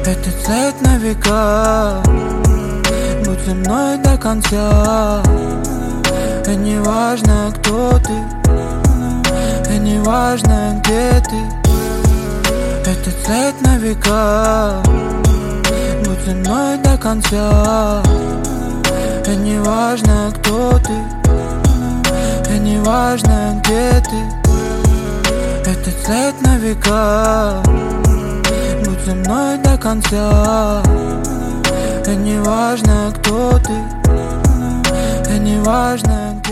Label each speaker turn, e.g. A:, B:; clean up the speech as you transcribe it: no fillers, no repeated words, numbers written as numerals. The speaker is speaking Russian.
A: Это цвет на века. Будь со мной до конца. И не важно, кто ты, и не важно, где ты. Это цвет на века. Будь со мной до конца. И не важно, кто ты, и не важно, где ты. Это цвет на века. Будь со мной до конца. И не важно, кто ты, и не важно,